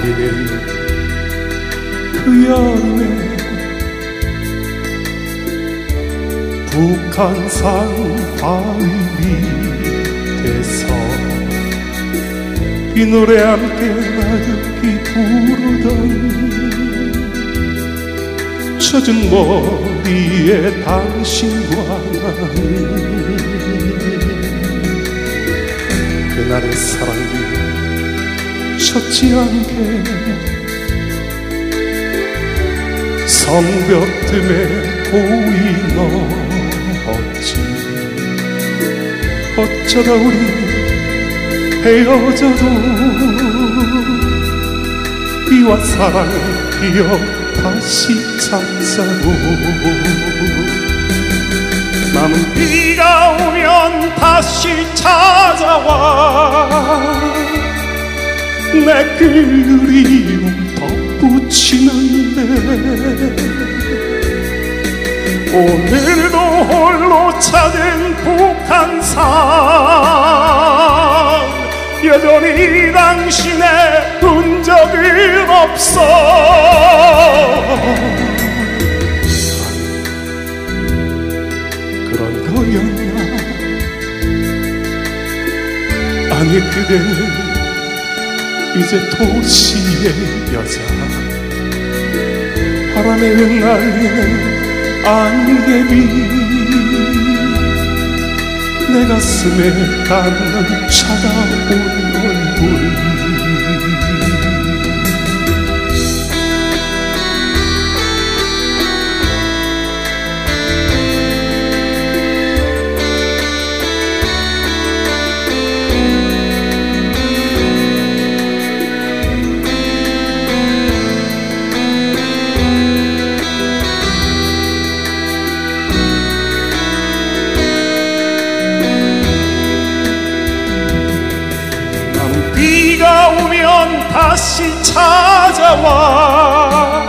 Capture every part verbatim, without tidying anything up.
달리는 그 여름에 북한산 바위 밑에서 이 노래 함께 나긋이 부르던 젖은 머리에 당신과 나는 그날의 사랑이 젖지 않게 성벽 틈에 고이 넣었지. 어쩌다 우리 헤어져도 비와 사랑 기억 다시 찾자고. 남은 비가 오면 다시 찾아와 내 그리움 덧붙이는데 오늘도 홀로 찾은 북한산 여전히 당신의 흔적은 없어. 그런 거였나? 아니 그대는 이제 도시의 여자, 바람에 흩날리는 안개비 내 가슴에 닿는 차가운 얼굴. 비가 오면 다시 찾아와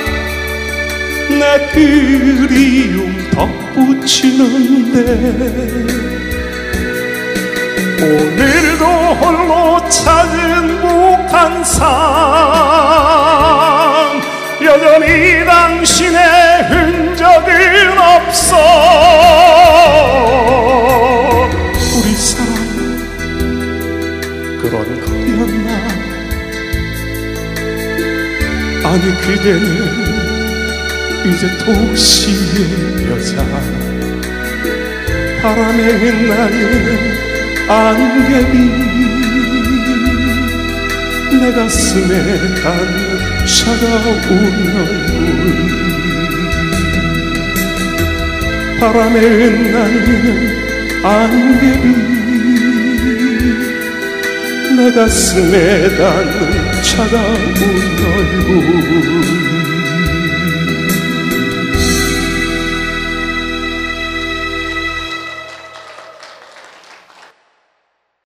내 그리움 덧붙이는데 오늘도 홀로 찾은 북한산 여전히 당신의 흔적은 없어. 우리 사랑 그런 거였나? 아니 그대는 이제 도시의 여자, 바람에 흩날리는 안개비 내 가슴에 닿는 차가운 얼굴. 바람에 흩날리는 안개비 내 가슴에 닿는 차가운 얼굴.